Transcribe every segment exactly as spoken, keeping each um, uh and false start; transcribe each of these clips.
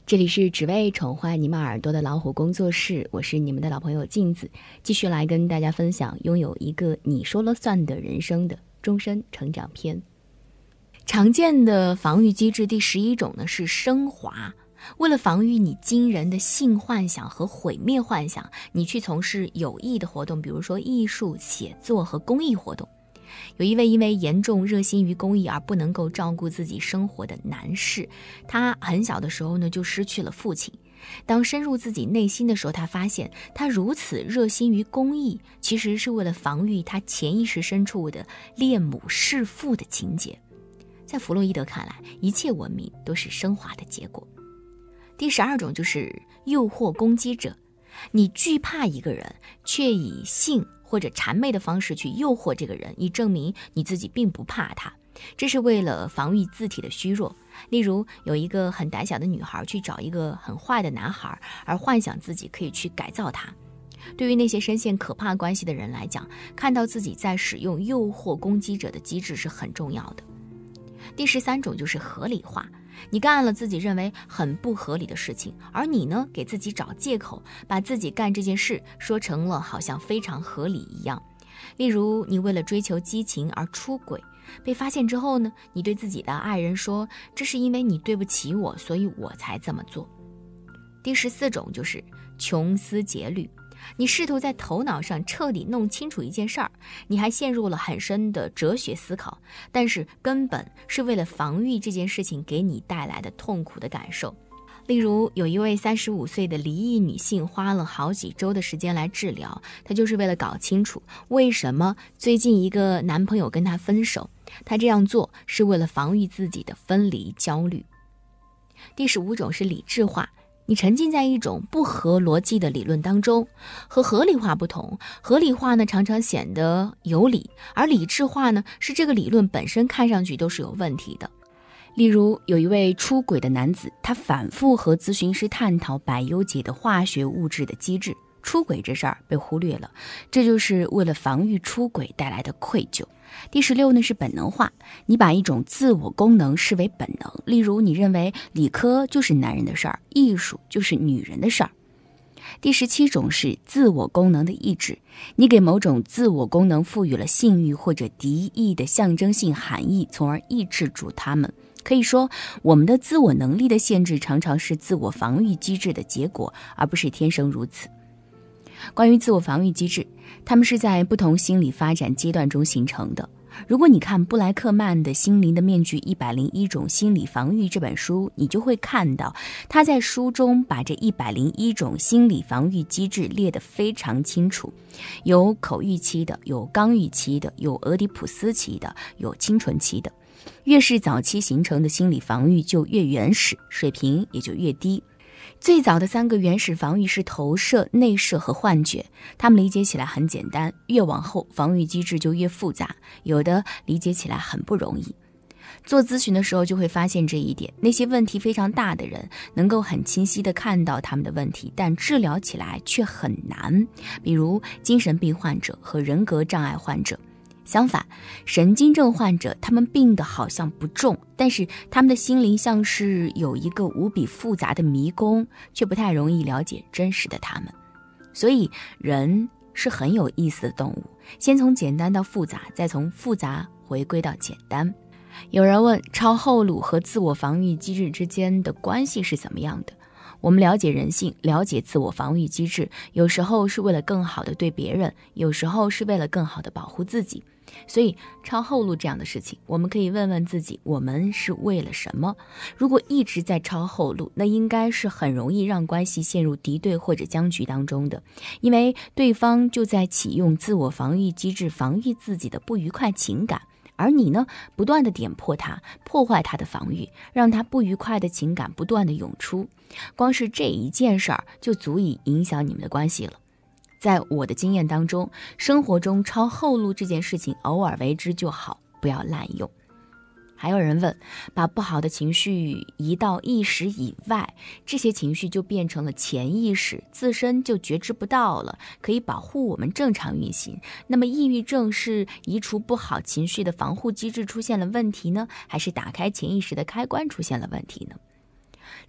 这里是只为宠坏你们耳朵的老虎工作室，我是你们的老朋友镜子，继续来跟大家分享拥有一个你说了算的人生的终身成长篇。常见的防御机制第十一种呢是升华。为了防御你惊人的性幻想和毁灭幻想，你去从事有益的活动，比如说艺术、写作和公益活动。有一位因为严重热心于公益而不能够照顾自己生活的男士，他很小的时候呢就失去了父亲。当深入自己内心的时候，他发现他如此热心于公益，其实是为了防御他潜意识深处的恋母弑父的情节。在弗洛伊德看来，一切文明都是升华的结果。第十二种就是诱惑攻击者。你惧怕一个人，却以性或者谄媚的方式去诱惑这个人，以证明你自己并不怕他，这是为了防御自体的虚弱。例如，有一个很胆小的女孩去找一个很坏的男孩，而幻想自己可以去改造他。对于那些深陷可怕关系的人来讲，看到自己在使用诱惑攻击者的机制是很重要的。第十三种就是合理化。你干了自己认为很不合理的事情，而你呢，给自己找借口，把自己干这件事说成了好像非常合理一样。例如，你为了追求激情而出轨，被发现之后呢，你对自己的爱人说，这是因为你对不起我，所以我才这么做。第十四种就是穷思竭虑。你试图在头脑上彻底弄清楚一件事儿，你还陷入了很深的哲学思考，但是根本是为了防御这件事情给你带来的痛苦的感受。例如，有一位三十五岁的离异女性花了好几周的时间来治疗，她就是为了搞清楚为什么最近一个男朋友跟她分手。她这样做是为了防御自己的分离焦虑。第十五种是理智化。你沉浸在一种不合逻辑的理论当中，和合理化不同，合理化呢常常显得有理，而理智化呢是这个理论本身看上去都是有问题的。例如，有一位出轨的男子，他反复和咨询师探讨百忧解的化学物质的机制，出轨这事儿被忽略了，这就是为了防御出轨带来的愧疚。第十六呢是本能化。你把一种自我功能视为本能，例如你认为理科就是男人的事儿，艺术就是女人的事儿。第十七种是自我功能的抑制。你给某种自我功能赋予了性欲或者敌意的象征性含义，从而抑制住它们。可以说，我们的自我能力的限制常常是自我防御机制的结果，而不是天生如此。关于自我防御机制，它们是在不同心理发展阶段中形成的。如果你看布莱克曼的《心灵的面具一百零一种心理防御》这本书，你就会看到他在书中把这一百零一种心理防御机制列得非常清楚，有口欲期的，有刚欲期的，有俄狄浦斯期的，有清纯期的。越是早期形成的心理防御就越原始，水平也就越低。最早的三个原始防御是投射、内射和幻觉，它们理解起来很简单，越往后防御机制就越复杂，有的理解起来很不容易。做咨询的时候就会发现这一点，那些问题非常大的人能够很清晰地看到他们的问题，但治疗起来却很难，比如精神病患者和人格障碍患者。相反，神经症患者他们病得好像不重，但是他们的心灵像是有一个无比复杂的迷宫，却不太容易了解真实的他们。所以人是很有意思的动物，先从简单到复杂，再从复杂回归到简单。有人问，超后路和自我防御机制之间的关系是怎么样的？我们了解人性，了解自我防御机制，有时候是为了更好的对别人，有时候是为了更好的保护自己。所以抄后路这样的事情，我们可以问问自己，我们是为了什么？如果一直在抄后路，那应该是很容易让关系陷入敌对或者僵局当中的，因为对方就在启用自我防御机制防御自己的不愉快情感，而你呢，不断地点破他，破坏他的防御，让他不愉快的情感不断地涌出。光是这一件事儿就足以影响你们的关系了。在我的经验当中，生活中抄后路这件事情偶尔为之就好，不要滥用。还有人问，把不好的情绪移到意识以外，这些情绪就变成了潜意识，自身就觉知不到了，可以保护我们正常运行。那么抑郁症是移除不好情绪的防护机制出现了问题呢，还是打开潜意识的开关出现了问题呢？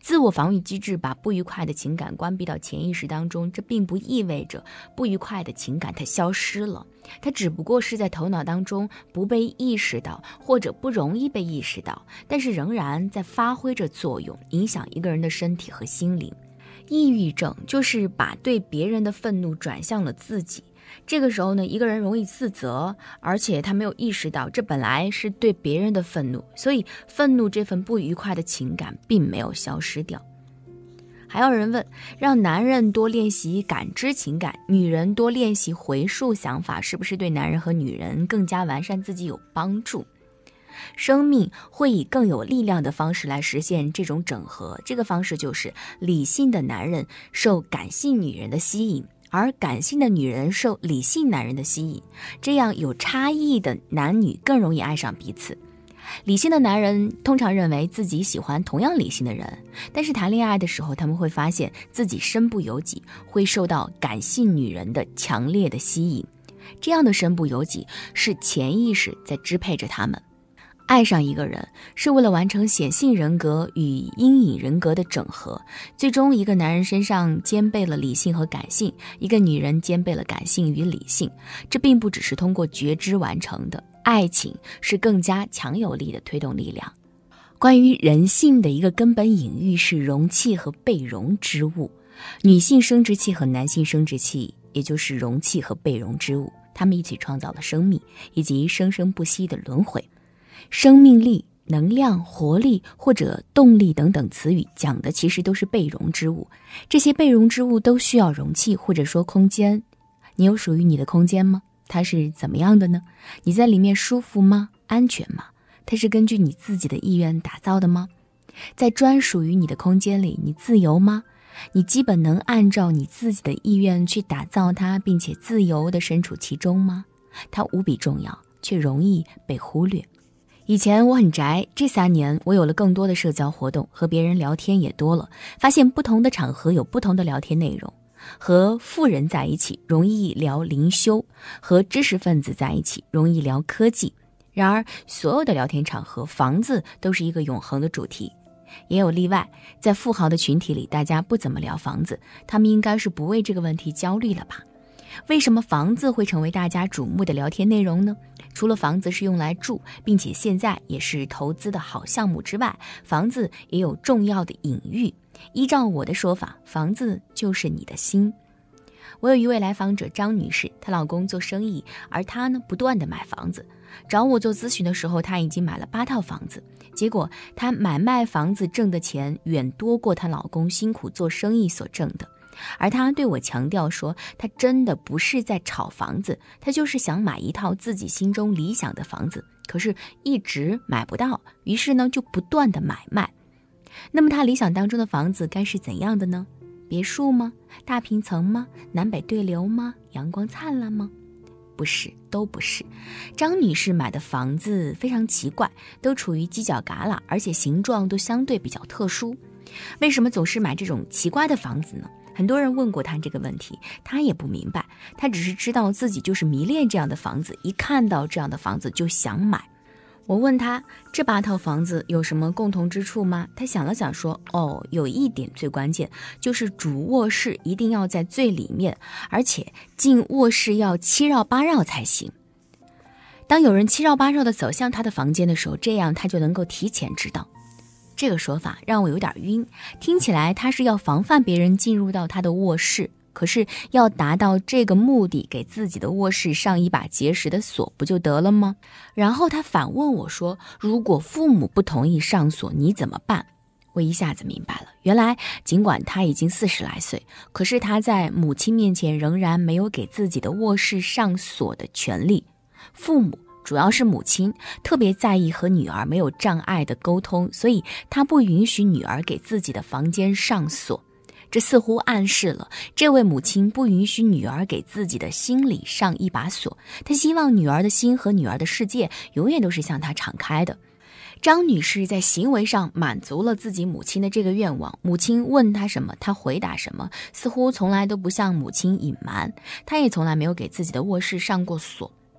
自我防御机制把不愉快的情感关闭到潜意识当中，这并不意味着不愉快的情感它消失了，它只不过是在头脑当中不被意识到，或者不容易被意识到，但是仍然在发挥着作用，影响一个人的身体和心灵。抑郁症就是把对别人的愤怒转向了自己，这个时候呢，一个人容易自责，而且他没有意识到这本来是对别人的愤怒，所以愤怒这份不愉快的情感并没有消失掉。还有人问，让男人多练习感知情感，女人多练习回溯想法，是不是对男人和女人更加完善自己有帮助？生命会以更有力量的方式来实现这种整合，这个方式就是理性的男人受感性女人的吸引，而感性的女人受理性男人的吸引，这样有差异的男女更容易爱上彼此。理性的男人通常认为自己喜欢同样理性的人，但是谈恋爱的时候，他们会发现自己身不由己，会受到感性女人的强烈的吸引。这样的身不由己是潜意识在支配着他们。爱上一个人是为了完成显性人格与阴影人格的整合，最终一个男人身上兼备了理性和感性，一个女人兼备了感性与理性，这并不只是通过觉知完成的，爱情是更加强有力的推动力量。关于人性的一个根本隐喻是容器和被容之物，女性生殖器和男性生殖器也就是容器和被容之物，他们一起创造了生命以及生生不息的轮回。生命力、能量、活力或者动力等等词语讲的其实都是被容之物，这些被容之物都需要容器或者说空间。你有属于你的空间吗？它是怎么样的呢？你在里面舒服吗？安全吗？它是根据你自己的意愿打造的吗？在专属于你的空间里，你自由吗？你基本能按照你自己的意愿去打造它，并且自由地身处其中吗？它无比重要，却容易被忽略。以前我很宅，这三年我有了更多的社交活动，和别人聊天也多了，发现不同的场合有不同的聊天内容。和富人在一起容易聊灵修，和知识分子在一起容易聊科技。然而所有的聊天场合，房子都是一个永恒的主题。也有例外，在富豪的群体里，大家不怎么聊房子，他们应该是不为这个问题焦虑了吧？为什么房子会成为大家瞩目的聊天内容呢？除了房子是用来住，并且现在也是投资的好项目之外，房子也有重要的隐喻。依照我的说法，房子就是你的心。我有一位来访者张女士，她老公做生意，而她呢不断的买房子。找我做咨询的时候，她已经买了八套房子，结果她买卖房子挣的钱远多过她老公辛苦做生意所挣的。而她对我强调说，她真的不是在炒房子，她就是想买一套自己心中理想的房子，可是一直买不到，于是呢就不断的买卖。那么她理想当中的房子该是怎样的呢？别墅吗？大平层吗？南北对流吗？阳光灿烂吗？不是，都不是。张女士买的房子非常奇怪，都处于犄角旮旯，而且形状都相对比较特殊。为什么总是买这种奇怪的房子呢？很多人问过她这个问题，她也不明白，她只是知道自己就是迷恋这样的房子，一看到这样的房子就想买。我问她这八套房子有什么共同之处吗？她想了想说，哦，有一点最关键，就是主卧室一定要在最里面，而且进卧室要七绕八绕才行。当有人七绕八绕的走向她的房间的时候，这样她就能够提前知道。这个说法让我有点晕，听起来他是要防范别人进入到他的卧室，可是要达到这个目的，给自己的卧室上一把结实的锁不就得了吗？然后他反问我说，如果父母不同意上锁，你怎么办？我一下子明白了，原来尽管他已经四十来岁，可是他在母亲面前仍然没有给自己的卧室上锁的权利。父母主要是母亲特别在意和女儿没有障碍的沟通，所以她不允许女儿给自己的房间上锁。这似乎暗示了这位母亲不允许女儿给自己的心里上一把锁，她希望女儿的心和女儿的世界永远都是向她敞开的。张女士在行为上满足了自己母亲的这个愿望，母亲问她什么，她回答什么，似乎从来都不向母亲隐瞒。她也从来没有给自己的卧室上过锁。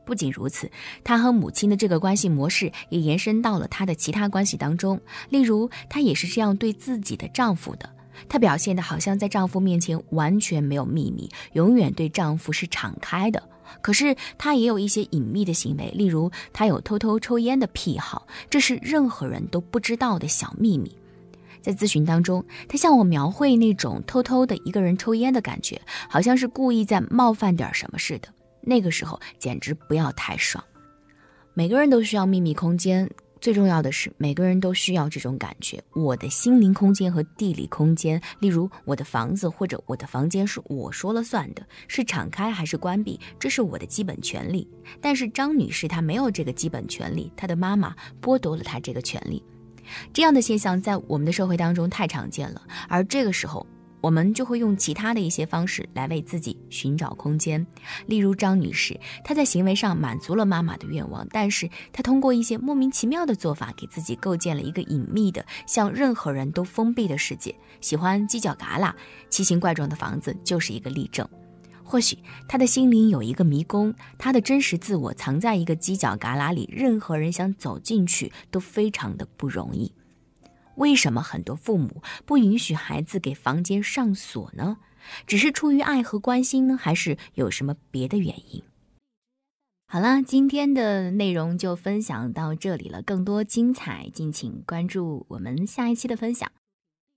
不仅如此，她和母亲的这个关系模式也延伸到了她的其他关系当中。例如，她也是这样对自己的丈夫的，她表现得好像在丈夫面前完全没有秘密，永远对丈夫是敞开的。可是她也有一些隐秘的行为，例如她有偷偷抽烟的癖好，这是任何人都不知道的小秘密。在咨询当中，她向我描绘那种偷偷的一个人抽烟的感觉，好像是故意在冒犯点什么似的。那个时候简直不要太爽。每个人都需要秘密空间，最重要的是每个人都需要这种感觉，我的心灵空间和地理空间，例如我的房子或者我的房间是我说了算的，是敞开还是关闭，这是我的基本权利。但是张女士她没有这个基本权利，她的妈妈剥夺了她这个权利。这样的现象在我们的社会当中太常见了，而这个时候我们就会用其他的一些方式来为自己寻找空间。例如张女士，她在行为上满足了妈妈的愿望，但是她通过一些莫名其妙的做法给自己构建了一个隐秘的向任何人都封闭的世界，喜欢犄角旮旯，奇形怪状的房子就是一个例证。或许她的心灵有一个迷宫，她的真实自我藏在一个犄角旮旯里，任何人想走进去都非常的不容易。为什么很多父母不允许孩子给房间上锁呢？只是出于爱和关心呢，还是有什么别的原因？好了，今天的内容就分享到这里了，更多精彩敬请关注我们下一期的分享。